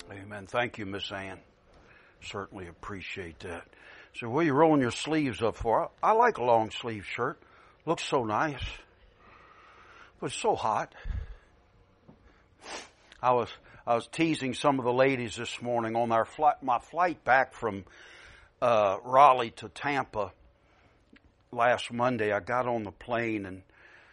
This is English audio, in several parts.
Amen. Thank you, Miss Ann. Certainly appreciate that. So what are you rolling your sleeves up for? I like a long sleeve shirt. Looks so nice. But it's so hot. I was teasing some of the ladies this morning on my flight back from Raleigh to Tampa last Monday. I got on the plane, and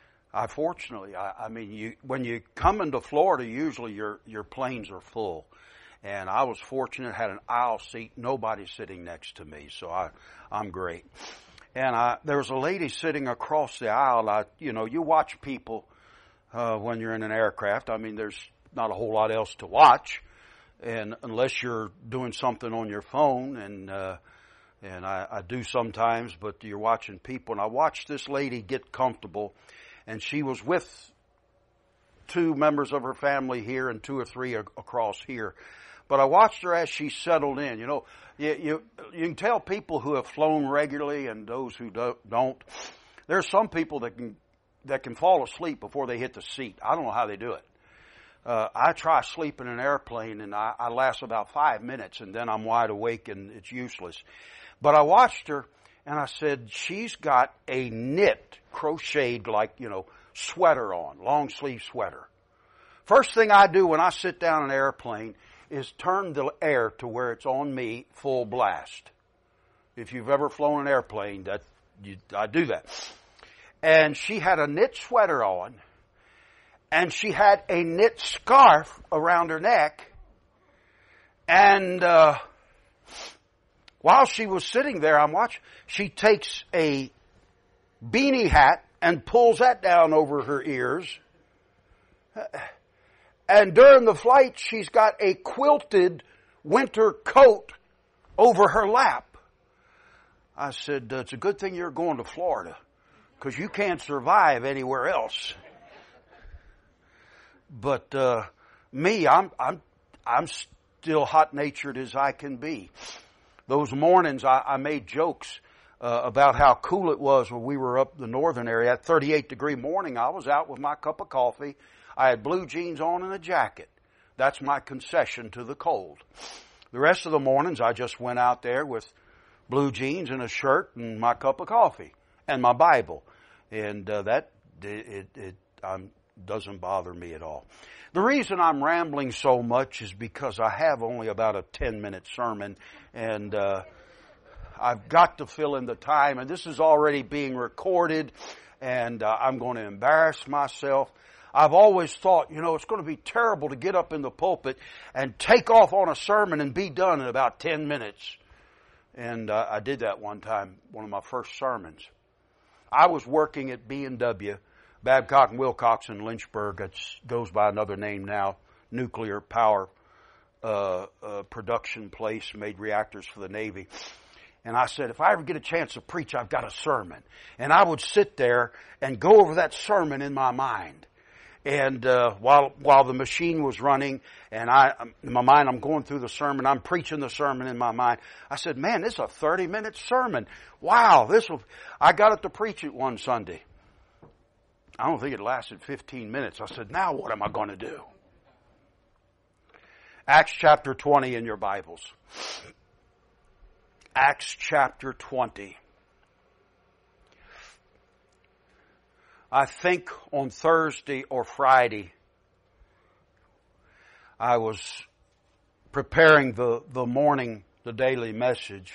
when you come into Florida, usually your planes are full. And I was fortunate, had an aisle seat, nobody sitting next to me, so I'm great. And there was a lady sitting across the aisle. You watch people when you're in an aircraft. I mean, there's not a whole lot else to watch, and unless you're doing something on your phone, and I do sometimes, but you're watching people. And I watched this lady get comfortable, and she was with two members of her family here and two or three across here. But I watched her as she settled in. You can tell people who have flown regularly and those who don't. There are some people that can fall asleep before they hit the seat. I don't know how they do it. I try sleeping in an airplane, and I last about 5 minutes, and then I'm wide awake, and it's useless. But I watched her, and I said, she's got a knit, crocheted, sweater on, long sleeve sweater. First thing I do when I sit down in an airplane is turn the air to where it's on me full blast. If you've ever flown an airplane, I do that. And she had a knit sweater on, and she had a knit scarf around her neck. And while she was sitting there, I'm watching, she takes a beanie hat and pulls that down over her ears. And during the flight, she's got a quilted winter coat over her lap. I said, it's a good thing you're going to Florida, because you can't survive anywhere else. But me, I'm still hot-natured as I can be. Those mornings, I made jokes about how cool it was when we were up the northern area. At 38-degree morning, I was out with my cup of coffee. I had blue jeans on and a jacket. That's my concession to the cold. The rest of the mornings, I just went out there with blue jeans and a shirt and my cup of coffee and my Bible. And that doesn't bother me at all. The reason I'm rambling so much is because I have only about a 10-minute sermon, and I've got to fill in the time, and this is already being recorded, and I'm going to embarrass myself. I've always thought, it's going to be terrible to get up in the pulpit and take off on a sermon and be done in about 10 minutes. And I did that one time, one of my first sermons. I was working at B&W, Babcock and Wilcox in Lynchburg. It goes by another name now, nuclear power production place, made reactors for the Navy. And I said, if I ever get a chance to preach, I've got a sermon. And I would sit there and go over that sermon in my mind. And while the machine was running, and in my mind, I'm going through the sermon, I'm preaching the sermon in my mind. I said, man, this is a 30-minute sermon. Wow, I got it to preach it one Sunday. I don't think it lasted 15 minutes. I said, now what am I going to do? Acts chapter 20 in your Bibles. Acts chapter 20. I think on Thursday or Friday, I was preparing the daily message.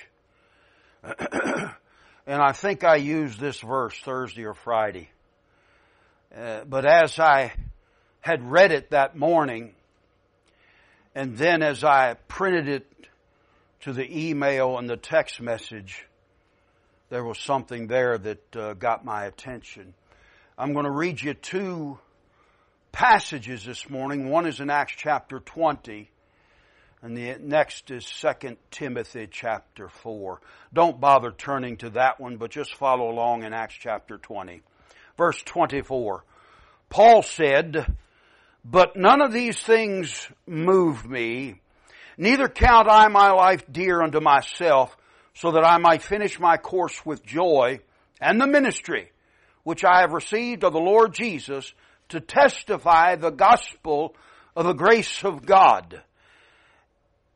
And I think I used this verse Thursday or Friday. But as I had read it that morning, and then as I printed it to the email and the text message, there was something there that got my attention. I'm going to read you two passages this morning. One is in Acts chapter 20, and the next is 2 Timothy chapter 4. Don't bother turning to that one, but just follow along in Acts chapter 20. Verse 24, Paul said, "But none of these things move me, neither count I my life dear unto myself, so that I might finish my course with joy, and the ministry which I have received of the Lord Jesus, to testify the gospel of the grace of God.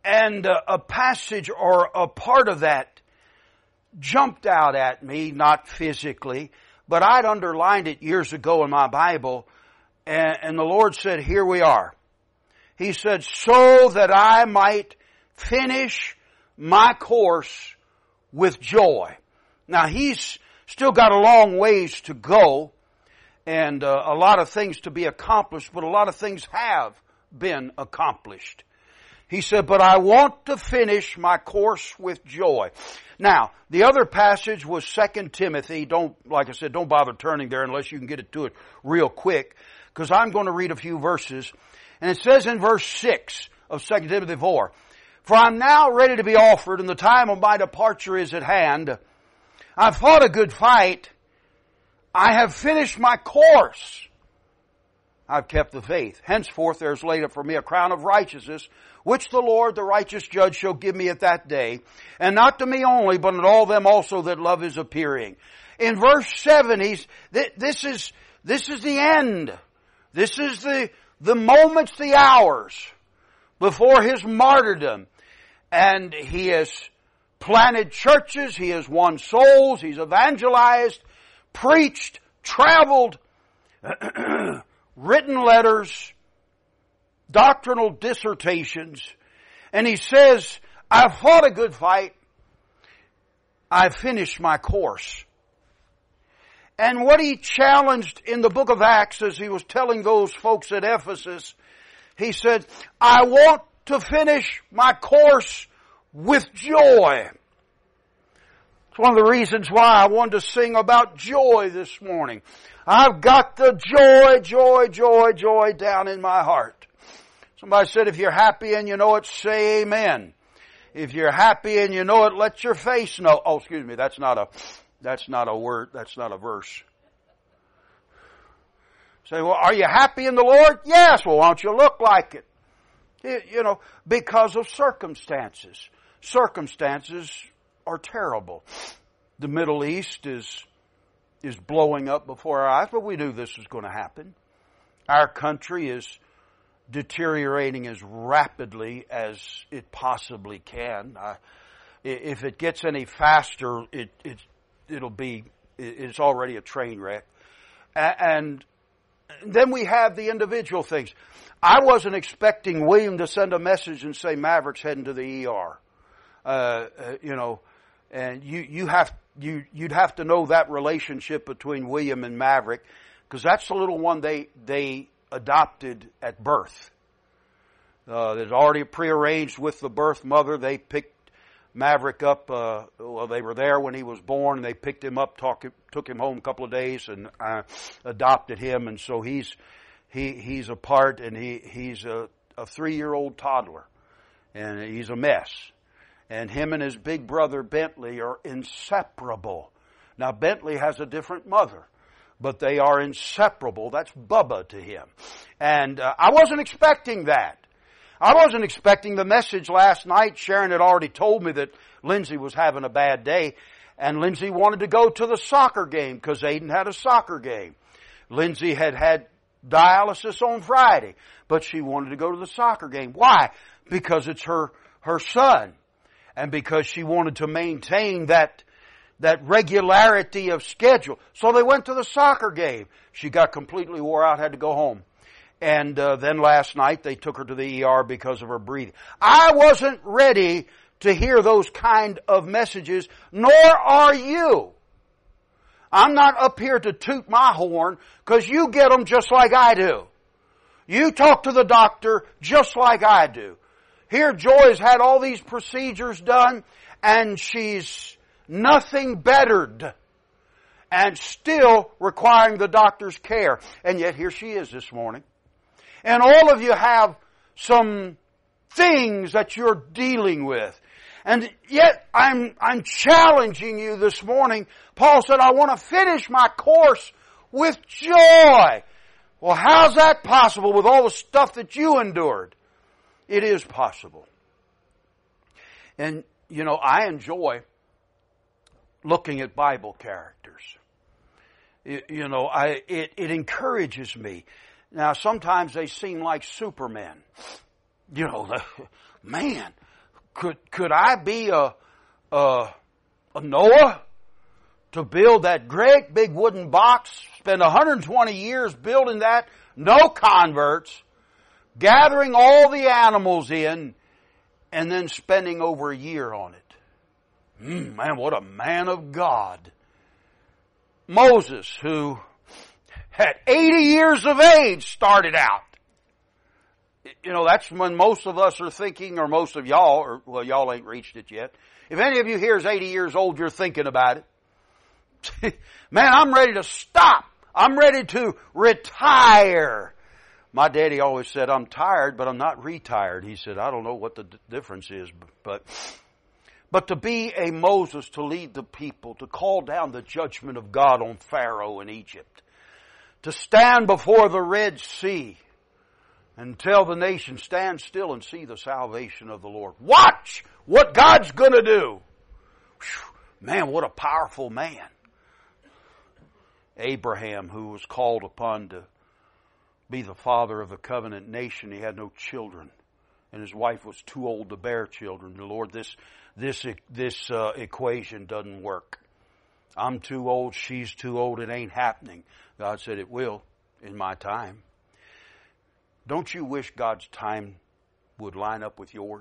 And a passage or a part of that jumped out at me, not physically, but I'd underlined it years ago in my Bible, and the Lord said, here we are. He said, so that I might finish my course with joy. Now, He's still got a long ways to go, and a lot of things to be accomplished, but a lot of things have been accomplished. He said, but I want to finish my course with joy. Now, the other passage was 2 Timothy. Like I said, don't bother turning there unless you can get it to it real quick, because I'm going to read a few verses. And it says in verse 6 of 2 Timothy 4, for I'm now ready to be offered, and the time of my departure is at hand. I've fought a good fight. I have finished my course. I've kept the faith. Henceforth there is laid up for me a crown of righteousness, which the Lord, the righteous judge, shall give me at that day. And not to me only, but unto all them also that love His appearing. In verse 7, this is the end. This is the moments, the hours before His martyrdom. And He has planted churches, He has won souls, He's evangelized, preached, traveled, written letters, doctrinal dissertations, and He says, I've fought a good fight. I've finished my course. And what He challenged in the book of Acts as He was telling those folks at Ephesus, He said, I want to finish my course with joy. It's one of the reasons why I wanted to sing about joy this morning. I've got the joy down in my heart. Somebody said, if you're happy and you know it, say amen. If you're happy and you know it, let your face know. Oh, excuse me, that's not a word, that's not a verse. Say, well, are you happy in the Lord? Yes. Well, why don't you look like it? You know, because of circumstances. Circumstances are terrible. The Middle East is blowing up before our eyes, but we knew this was going to happen. Our country is deteriorating as rapidly as it possibly can. If it gets any faster, it's already a train wreck. And then we have the individual things. I wasn't expecting William to send a message and say Maverick's heading to the ER. And you'd have to know that relationship between William and Maverick, because that's the little one they adopted at birth. There's already prearranged with the birth mother. They picked Maverick up. They were there when he was born, and they picked him up, took him home a couple of days, and adopted him. And so he's a part, and he's a 3-year-old toddler, and he's a mess. And him and his big brother Bentley are inseparable. Now Bentley has a different mother, but they are inseparable. That's Bubba to him. And I wasn't expecting that. I wasn't expecting the message last night. Sharon had already told me that Lindsay was having a bad day, and Lindsay wanted to go to the soccer game because Aiden had a soccer game. Lindsay had dialysis on Friday, but she wanted to go to the soccer game. Why? Because it's her son, and because she wanted to maintain that regularity of schedule. So they went to the soccer game. She got completely wore out, had to go home. And then last night they took her to the ER because of her breathing. I wasn't ready to hear those kind of messages, nor are you. I'm not up here to toot my horn, because you get them just like I do. You talk to the doctor just like I do. Here Joy's had all these procedures done, and she's nothing bettered, and still requiring the doctor's care. And yet here she is this morning. And all of you have some things that you're dealing with. And yet I'm challenging you this morning. Paul said, I want to finish my course with joy. Well, how's that possible with all the stuff that you endured? It is possible. And, I enjoy looking at Bible characters. It encourages me. Now, sometimes they seem like Supermen. Man, Could I be a Noah to build that great big wooden box, spend 120 years building that, no converts, gathering all the animals in, and then spending over a year on it? Man, what a man of God. Moses, who at 80 years of age started out. You know, that's when most of us are thinking, or most of y'all, or well, y'all ain't reached it yet. If any of you here is 80 years old, you're thinking about it. Man, I'm ready to stop. I'm ready to retire. My daddy always said, I'm tired, but I'm not retired. He said, I don't know what the difference is, but to be a Moses, to lead the people, to call down the judgment of God on Pharaoh in Egypt, to stand before the Red Sea and tell the nation, stand still and see the salvation of the Lord. Watch what God's going to do. Whew, man, what a powerful man. Abraham, who was called upon to be the father of a covenant nation, he had no children, and his wife was too old to bear children. The Lord, this equation doesn't work. I'm too old, she's too old, it ain't happening. God said it will in my time. Don't you wish God's time would line up with yours?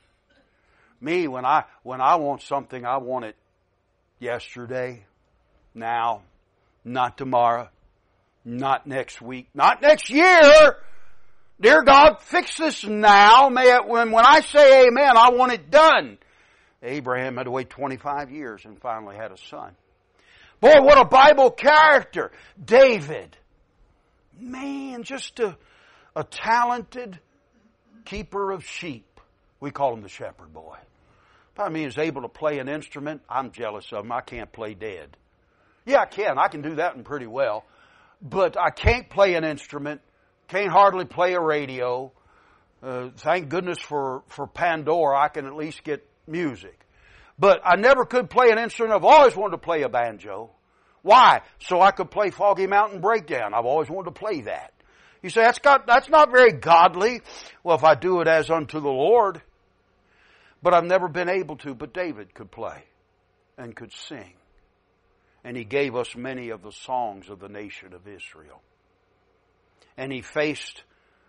Me, when I want something, I want it yesterday, now, not tomorrow, not next week, not next year. Dear God, fix this now. When I say amen, I want it done. Abraham had to wait 25 years and finally had a son. Boy, what a Bible character. David. Man, just a talented keeper of sheep. We call him the shepherd boy. Probably means able to play an instrument. I'm jealous of him. I can't play dead. Yeah, I can. I can do that one pretty well. But I can't play an instrument. Can't hardly play a radio. Thank goodness for Pandora, I can at least get music. But I never could play an instrument. I've always wanted to play a banjo. Why? So I could play Foggy Mountain Breakdown. I've always wanted to play that. You say, that's not very godly. Well, if I do it as unto the Lord. But I've never been able to. But David could play and could sing. And he gave us many of the songs of the nation of Israel. And he faced,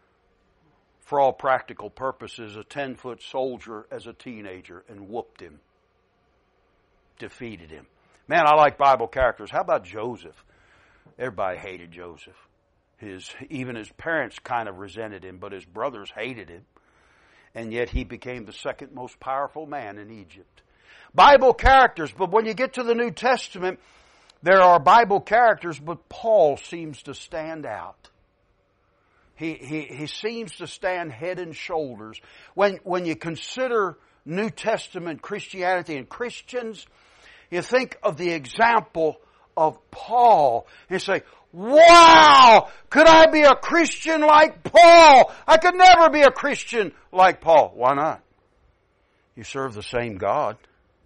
for all practical purposes, a 10-foot soldier as a teenager and whooped him. Defeated him. Man, I like Bible characters. How about Joseph? Everybody hated Joseph. Even his parents kind of resented him, but his brothers hated him. And yet he became the second most powerful man in Egypt. Bible characters, but when you get to the New Testament, there are Bible characters, but Paul seems to stand out. He seems to stand head and shoulders. When you consider New Testament Christianity and Christians, you think of the example of Paul. You say, wow, could I be a Christian like Paul? I could never be a Christian like Paul. Why not? You serve the same God.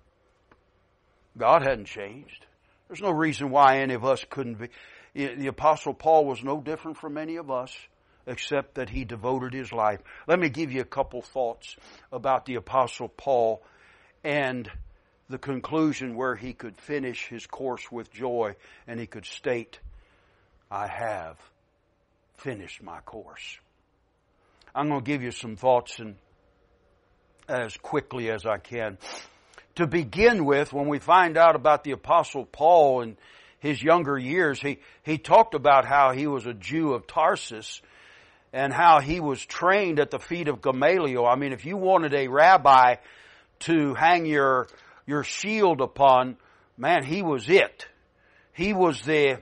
God hadn't changed. There's no reason why any of us couldn't be. The Apostle Paul was no different from any of us, except that he devoted his life. Let me give you a couple thoughts about the Apostle Paul and the conclusion where he could finish his course with joy and he could state, I have finished my course. I'm going to give you some thoughts and as quickly as I can. To begin with, when we find out about the Apostle Paul in his younger years, he talked about how he was a Jew of Tarsus and how he was trained at the feet of Gamaliel. I mean, if you wanted a rabbi to hang your shield upon, man, he was it. He was the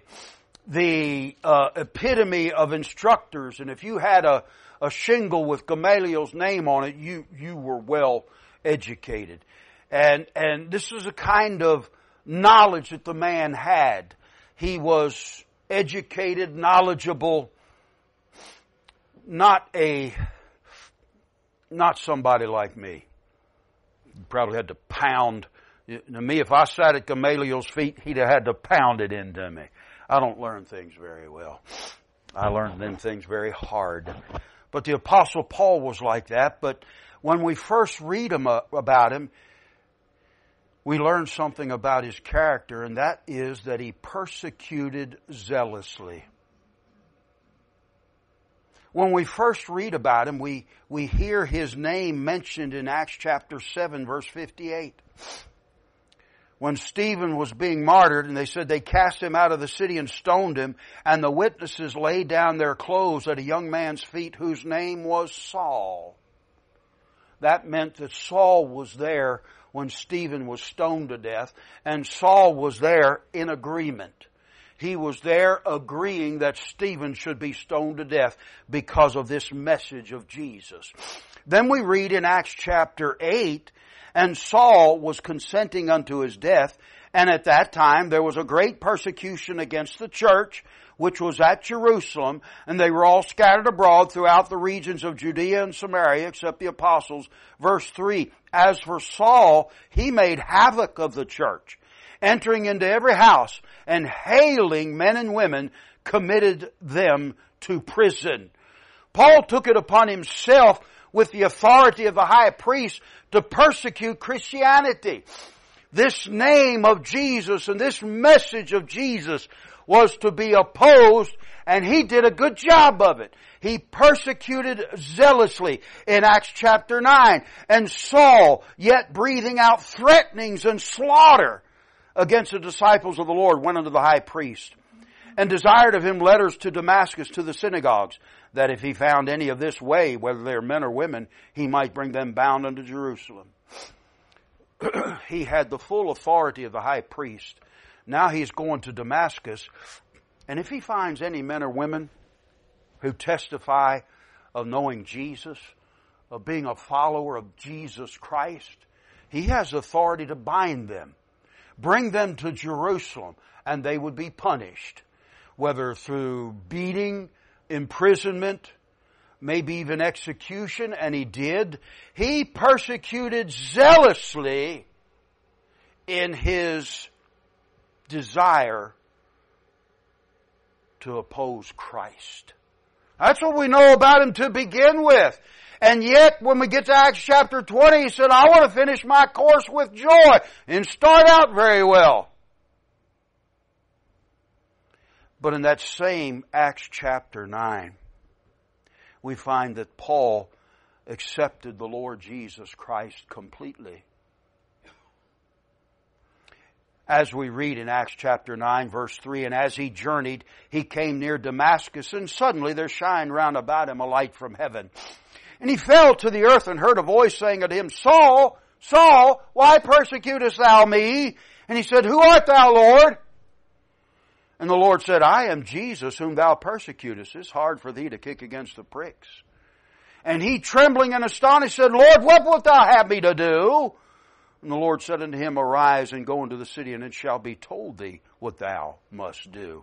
epitome of instructors. And if you had a shingle with Gamaliel's name on it, you were well educated. And this is a kind of knowledge that the man had. He was educated, knowledgeable, not somebody like me. He probably had to pound. To me, if I sat at Gamaliel's feet, he'd have had to pound it into me. I don't learn things very well. I learn them things very hard. But the Apostle Paul was like that. But When we first read about him, we learn something about his character, and that is that he persecuted zealously. When we first read about him, we hear his name mentioned in Acts chapter 7, verse 58. When Stephen was being martyred, and they said they cast him out of the city and stoned him, and the witnesses laid down their clothes at a young man's feet whose name was Saul. That meant that Saul was there when Stephen was stoned to death, and Saul was there in agreement. He was there agreeing that Stephen should be stoned to death because of this message of Jesus. Then we read in Acts chapter 8, and Saul was consenting unto his death, and at that time there was a great persecution against the church, which was at Jerusalem, and they were all scattered abroad throughout the regions of Judea and Samaria, except the apostles. Verse 3, as for Saul, he made havoc of the church, entering into every house, and hailing men and women, committed them to prison. Paul took it upon himself with the authority of the high priest to persecute Christianity. This name of Jesus and this message of Jesus was to be opposed, and he did a good job of it. He persecuted zealously in Acts chapter 9. And Saul, yet breathing out threatenings and slaughter against the disciples of the Lord, went unto the high priest and desired of him letters to Damascus to the synagogues, that if he found any of this way, whether they are men or women, he might bring them bound unto Jerusalem. He had the full authority of the high priest. Now he's going to Damascus, and if he finds any men or women who testify of knowing Jesus, of being a follower of Jesus Christ, he has authority to bind them, bring them to Jerusalem, and they would be punished, whether through beating, imprisonment, maybe even execution, and he did. He persecuted zealously in his desire to oppose Christ. That's what we know about him to begin with. And yet, when we get to Acts chapter 20, he said, I want to finish my course with joy, and start out very well. But in that same Acts chapter 9, we find that Paul accepted the Lord Jesus Christ completely. As we read in Acts chapter 9, verse 3, and as he journeyed, he came near Damascus, and suddenly there shined round about him a light from heaven. And he fell to the earth and heard a voice saying unto him, Saul, Saul, why persecutest thou me? And he said, Who art thou, Lord? And the Lord said, I am Jesus whom thou persecutest. It's hard for thee to kick against the pricks. And he, trembling and astonished, said, Lord, what wilt thou have me to do? And the Lord said unto him, Arise and go into the city, and it shall be told thee what thou must do.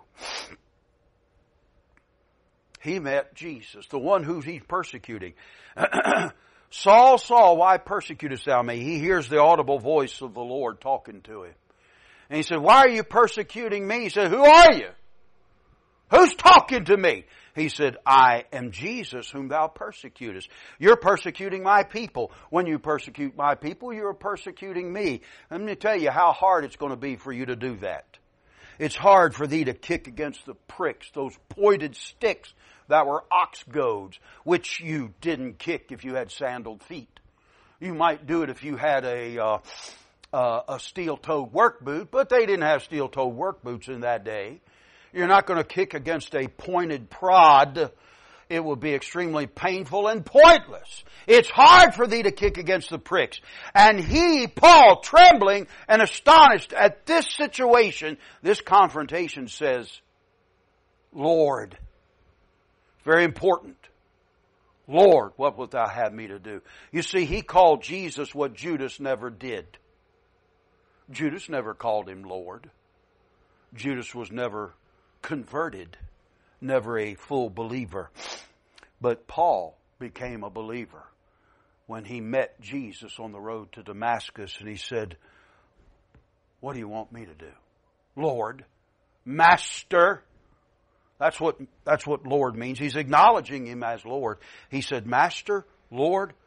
He met Jesus, the one who he's persecuting. Saul, Saul, why persecutest thou me? He hears the audible voice of the Lord talking to him. And he said, Why are you persecuting me? He said, Who are you? Who's talking to me? He said, I am Jesus whom thou persecutest. You're persecuting my people. When you persecute my people, you're persecuting me. Let me tell you how hard it's going to be for you to do that. It's hard for thee to kick against the pricks, those pointed sticks that were ox goads, which you didn't kick if you had sandaled feet. You might do it if you had a steel-toed work boot, but they didn't have steel-toed work boots in that day. You're not going to kick against a pointed prod. It will be extremely painful and pointless. It's hard for thee to kick against the pricks. And he, Paul, trembling and astonished at this situation, this confrontation, says, Lord. Very important. Lord, what wilt thou have me to do? You see, he called Jesus what Judas never did. Judas never called him Lord. Judas was never converted, never a full believer. But Paul became a believer when he met Jesus on the road to Damascus, and he said, What do you want me to do? Lord, Master. That's what Lord means. He's acknowledging him as Lord. He said, Master, Lord,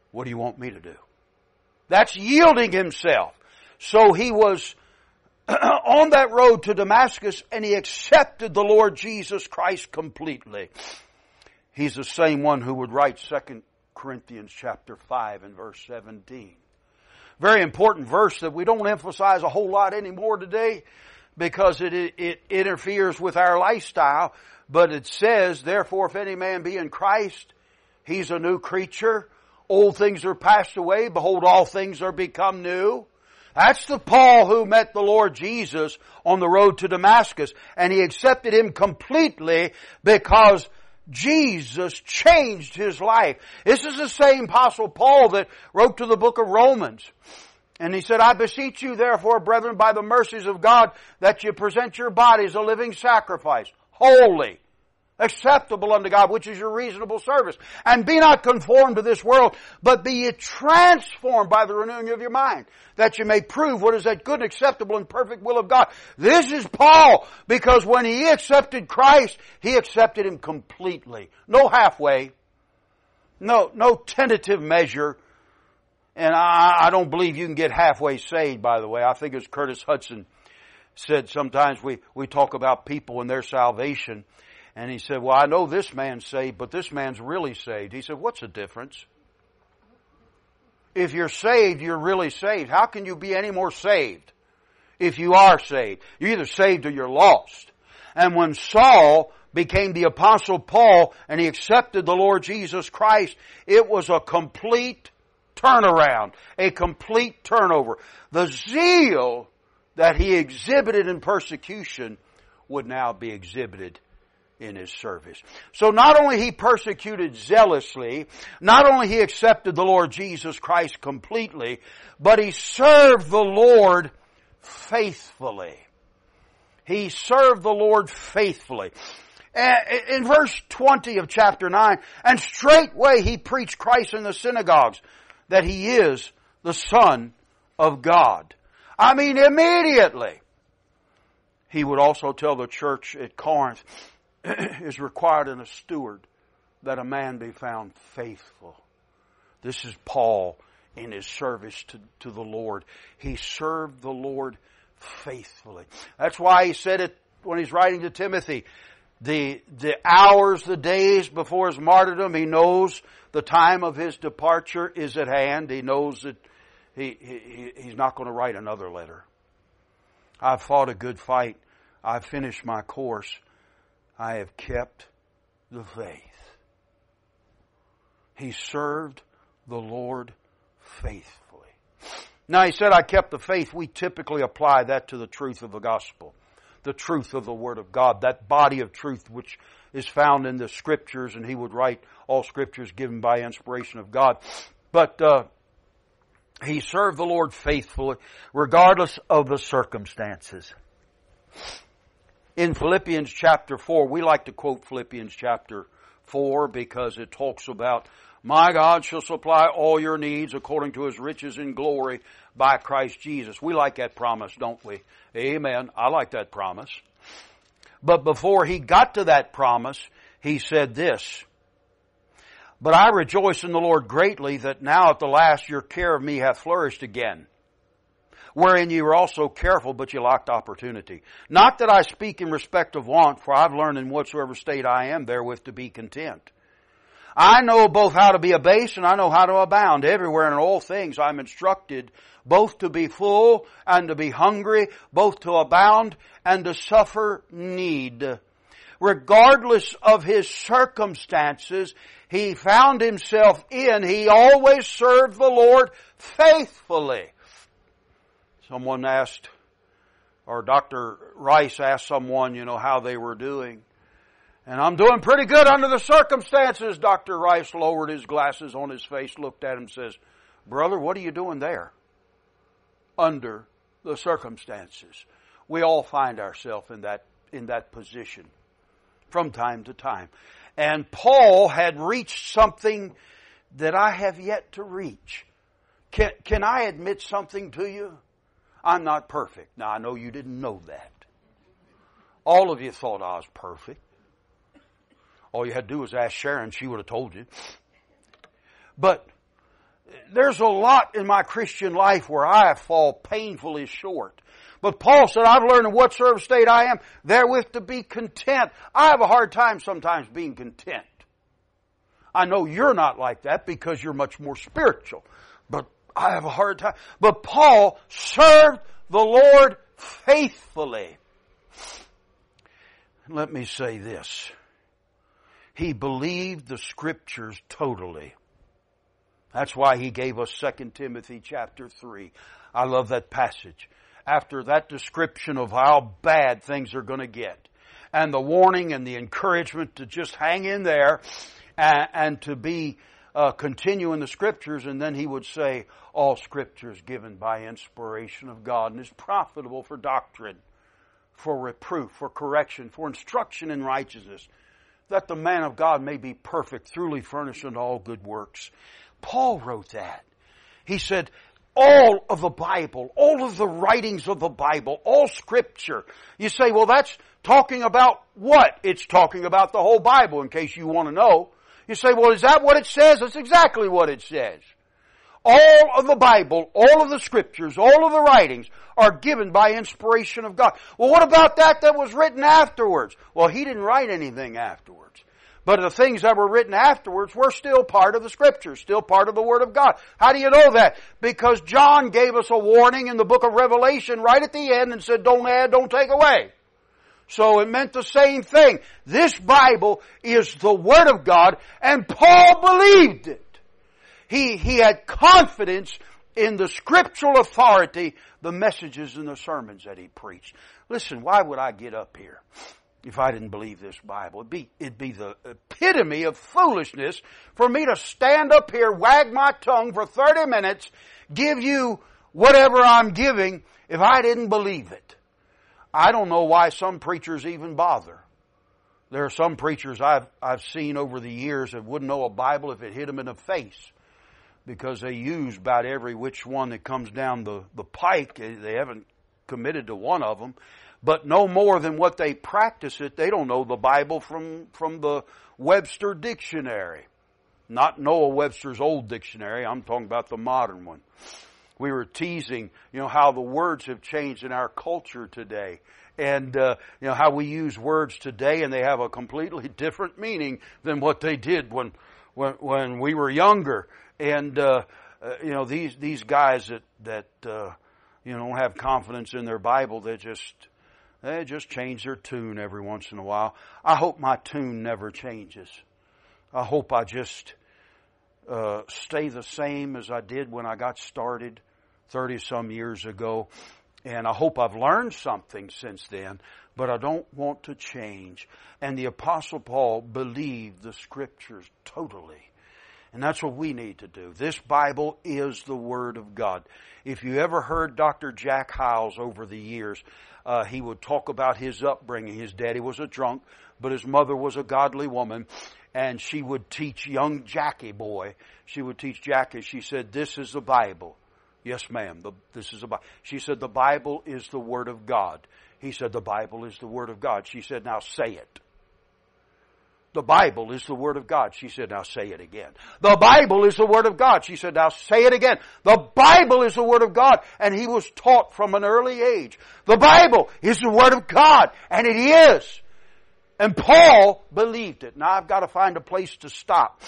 What do you want me to do? That's yielding himself. So he was on that road to Damascus, and he accepted the Lord Jesus Christ completely. He's the same one who would write 2 Corinthians chapter 5 and verse 17. Very important verse that we don't emphasize a whole lot anymore today because it interferes with our lifestyle. But it says, therefore, if any man be in Christ, he's a new creature. Old things are passed away. Behold, all things are become new. That's the Paul who met the Lord Jesus on the road to Damascus. And he accepted him completely because Jesus changed his life. This is the same Apostle Paul that wrote to the book of Romans. And he said, I beseech you therefore, brethren, by the mercies of God, that you present your bodies a living sacrifice, holy, acceptable unto God, which is your reasonable service. And be not conformed to this world, but be ye transformed by the renewing of your mind, that you may prove what is that good and acceptable and perfect will of God. This is Paul, because when he accepted Christ, he accepted him completely. No halfway. No tentative measure. And I don't believe you can get halfway saved, by the way. I think as Curtis Hudson said, sometimes we talk about people and their salvation. And he said, well, I know this man's saved, but this man's really saved. He said, what's the difference? If you're saved, you're really saved. How can you be any more saved if you are saved? You're either saved or you're lost. And when Saul became the Apostle Paul and he accepted the Lord Jesus Christ, it was a complete turnaround, a complete turnover. The zeal that he exhibited in persecution would now be exhibited in his service. So not only he persecuted zealously, not only he accepted the Lord Jesus Christ completely, but he served the Lord faithfully. He served the Lord faithfully. In verse 20 of chapter 9, and straightway he preached Christ in the synagogues, that he is the Son of God. I mean, immediately. He would also tell the church at Corinth, is required in a steward that a man be found faithful. This is Paul in his service to the Lord. He served the Lord faithfully. That's why he said it when he's writing to Timothy. The hours, the days before his martyrdom, he knows the time of his departure is at hand. He knows that he's not going to write another letter. I've fought a good fight. I've finished my course. I have kept the faith. He served the Lord faithfully. Now he said, I kept the faith. We typically apply that to the truth of the gospel, the truth of the Word of God, that body of truth which is found in the Scriptures, and he would write all Scriptures given by inspiration of God. But he served the Lord faithfully, regardless of the circumstances. In Philippians chapter 4, we like to quote Philippians chapter 4 because it talks about, my God shall supply all your needs according to his riches in glory by Christ Jesus. We like that promise, don't we? Amen. I like that promise. But before he got to that promise, he said this, but I rejoice in the Lord greatly that now at the last your care of me hath flourished again, wherein you were also careful, but you lacked opportunity. Not that I speak in respect of want, for I've learned in whatsoever state I am therewith to be content. I know both how to be abased and I know how to abound. Everywhere in all things I'm instructed both to be full and to be hungry, both to abound and to suffer need. Regardless of his circumstances, he found himself he always served the Lord faithfully. Someone asked, or Dr. Rice asked someone, how they were doing. And I'm doing pretty good under the circumstances. Dr. Rice lowered his glasses on his face, looked at him and says, brother, what are you doing there? Under the circumstances. We all find ourselves in that position from time to time. And Paul had reached something that I have yet to reach. Can I admit something to you? I'm not perfect. Now, I know you didn't know that. All of you thought I was perfect. All you had to do was ask Sharon. She would have told you. But There's a lot in my Christian life where I fall painfully short. But Paul said, I've learned in whatsoever state I am, therewith to be content. I have a hard time sometimes being content. I know you're not like that because you're much more spiritual. But I have a hard time. But Paul served the Lord faithfully. Let me say this. He believed the Scriptures totally. That's why he gave us 2 Timothy chapter 3. I love that passage. After that description of how bad things are going to get, and the warning and the encouragement to just hang in there and to be continue in the Scriptures, and then he would say, all Scripture is given by inspiration of God and is profitable for doctrine, for reproof, for correction, for instruction in righteousness, that the man of God may be perfect, truly furnished unto all good works. Paul wrote that. He said, all of the Bible, all of the writings of the Bible, all Scripture. You say, well, that's talking about what? It's talking about the whole Bible, in case you want to know. You say, well, is that what it says? That's exactly what it says. All of the Bible, all of the Scriptures, all of the writings are given by inspiration of God. Well, what about that was written afterwards? Well, he didn't write anything afterwards. But the things that were written afterwards were still part of the Scriptures, still part of the Word of God. How do you know that? Because John gave us a warning in the book of Revelation right at the end and said, don't add, don't take away. So it meant the same thing. This Bible is the Word of God, and Paul believed it. He had confidence in the scriptural authority, the messages and the sermons that he preached. Listen, why would I get up here if I didn't believe this Bible? It'd be the epitome of foolishness for me to stand up here, wag my tongue for 30 minutes, give you whatever I'm giving if I didn't believe it. I don't know why some preachers even bother. There are some preachers I've seen over the years that wouldn't know a Bible if it hit them in the face, because they use about every which one that comes down the pike. They haven't committed to one of them. But no more than what they practice it. They don't know the Bible from the Webster Dictionary. Not Noah Webster's old dictionary. I'm talking about the modern one. We were teasing, how the words have changed in our culture today. And, how we use words today, and they have a completely different meaning than what they did when we were younger. And, these guys that don't have confidence in their Bible, they just change their tune every once in a while. I hope my tune never changes. I hope I just stay the same as I did when I got started 30-some years ago. And I hope I've learned something since then, but I don't want to change. And the Apostle Paul believed the Scriptures totally. And that's what we need to do. This Bible is the Word of God. If you ever heard Dr. Jack Hyles over the years, he would talk about his upbringing. His daddy was a drunk, but his mother was a godly woman. And she would teach young Jackie boy. She would teach Jackie. She said, this is the Bible. Yes, ma'am. This is the Bible. She said, the Bible is the Word of God. He said, the Bible is the Word of God. She said, now say it. The Bible is the Word of God. She said, now say it again. The Bible is the Word of God. She said, now say it again. The Bible is the Word of God. And he was taught from an early age. The Bible is the Word of God. And it is. And Paul believed it. Now I've got to find a place to stop.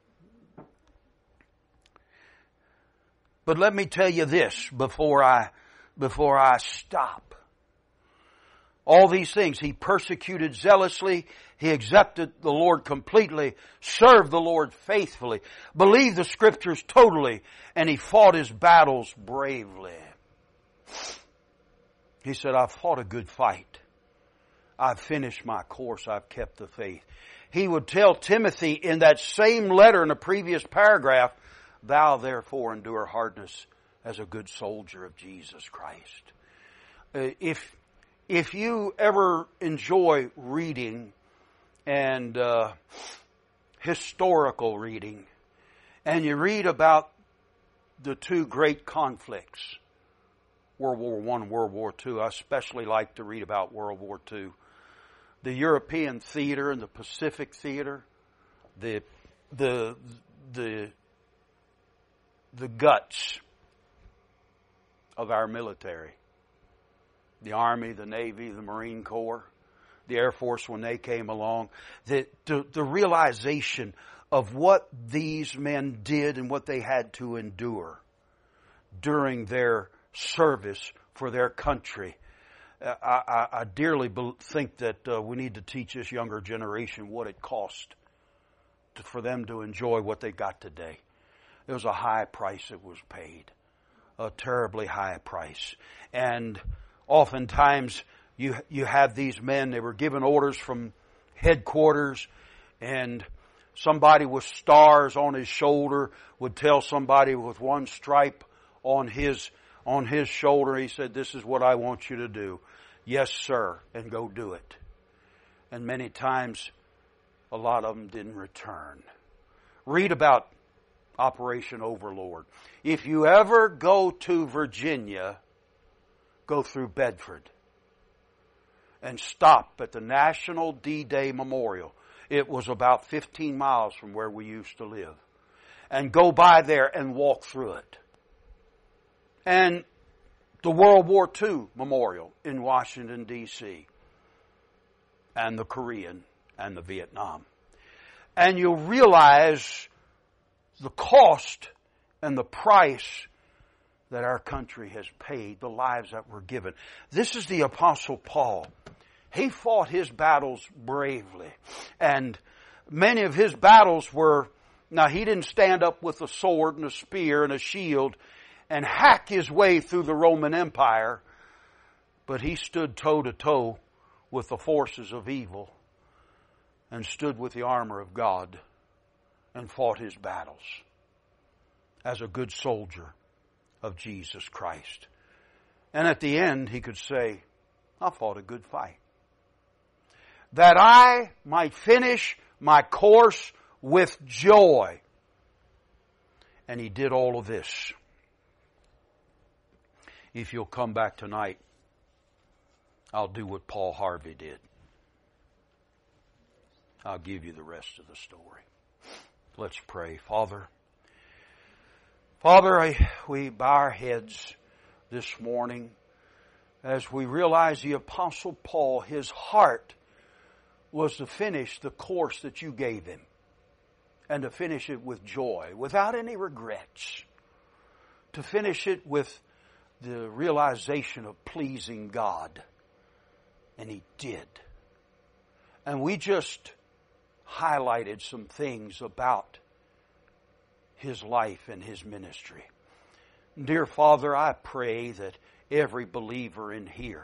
But let me tell you this before I stop. All these things, he persecuted zealously, he accepted the Lord completely, served the Lord faithfully, believed the Scriptures totally, and he fought his battles bravely. He said, I've fought a good fight. I've finished my course. I've kept the faith. He would tell Timothy in that same letter in the previous paragraph, thou therefore endure hardness as a good soldier of Jesus Christ. If you ever enjoy reading and historical reading, and you read about the two great conflicts, World War I, World War II, I especially like to read about World War II. The European theater and the Pacific theater, the the guts of our military. The Army, the Navy, the Marine Corps, the Air Force when they came along. The realization of what these men did and what they had to endure during their service for their country. I dearly think that we need to teach this younger generation what it cost for them to enjoy what they got today. There was a high price that was paid, a terribly high price. And oftentimes you have these men, they were given orders from headquarters, and somebody with stars on his shoulder would tell somebody with one stripe on his shoulder, he said, "This is what I want you to do." "Yes, sir," and go do it. And many times, a lot of them didn't return. Read about Operation Overlord. If you ever go to Virginia, go through Bedford and stop at the National D-Day Memorial. It was about 15 miles from where we used to live. And go by there and walk through it. And the World War II Memorial in Washington, D.C. and the Korean and the Vietnam. And you'll realize the cost and the price that our country has paid, the lives that were given. This is the Apostle Paul. He fought his battles bravely. And many of his battles were, now he didn't stand up with a sword and a spear and a shield and hack his way through the Roman Empire, but he stood toe to toe with the forces of evil and stood with the armor of God and fought his battles as a good soldier of Jesus Christ. And at the end he could say, "I fought a good fight, that I might finish my course with joy." And he did all of this. If you'll come back tonight, I'll do what Paul Harvey did. I'll give you the rest of the story. Let's pray. Father, we bow our heads this morning as we realize the Apostle Paul, his heart was to finish the course that you gave him and to finish it with joy, without any regrets, to finish it with the realization of pleasing God. And he did. And we just highlighted some things about his life and his ministry. Dear Father, I pray that every believer in here,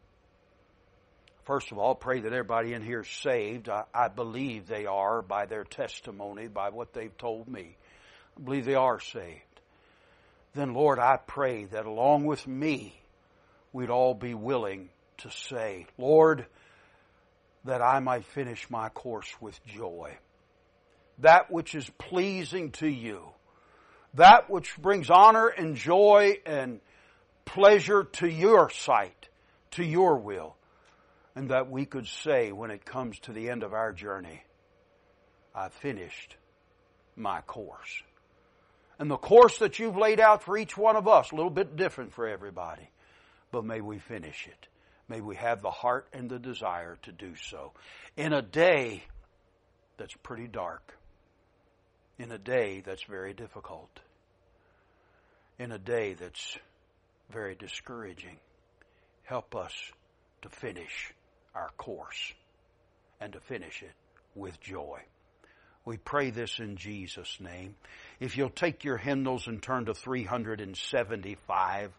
first of all, pray that everybody in here is saved. I believe they are by their testimony, by what they've told me. I believe they are saved. Then, Lord, I pray that along with me, we'd all be willing to say, "Lord, that I might finish my course with joy. That which is pleasing to you. That which brings honor and joy and pleasure to your sight, to your will." And that we could say when it comes to the end of our journey, "I've finished my course." And the course that you've laid out for each one of us, a little bit different for everybody, but may we finish it. May we have the heart and the desire to do so. In a day that's pretty dark. In a day that's very difficult. In a day that's very discouraging. Help us to finish our course and to finish it with joy. We pray this in Jesus' name. If you'll take your hymnals and turn to 375.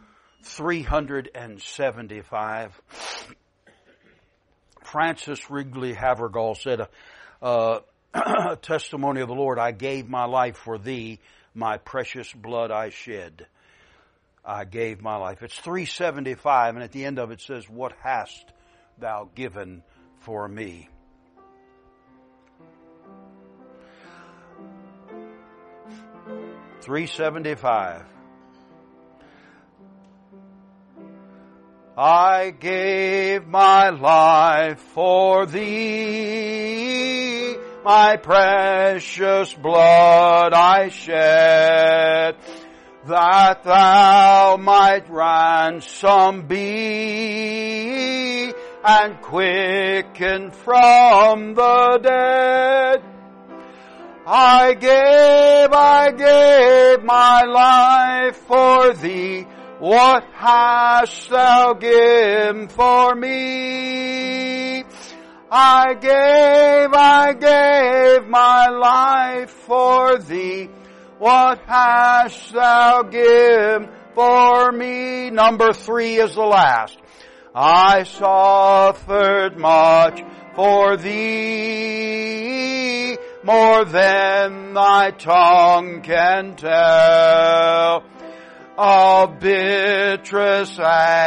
375. Francis Wrigley Havergal said, a testimony of the Lord, "I gave my life for thee, my precious blood I shed." I gave my life. It's 375, and at the end of it says, "What hast thou given for me?" 375. I gave my life for thee, my precious blood I shed, that thou might ransom be, and quicken from the dead. I gave my life for thee. What hast thou given for me? I gave my life for thee. What hast thou given for me? Number 3 is the last. I suffered much for thee, more than thy tongue can tell, of bitterest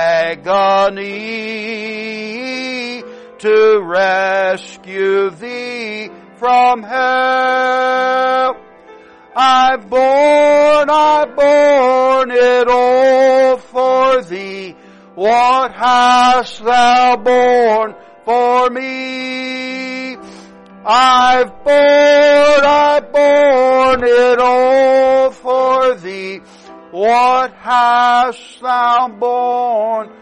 agony, to rescue thee from hell. I've borne it all for thee. What hast thou borne for me? I've borne it all for thee. What hast thou borne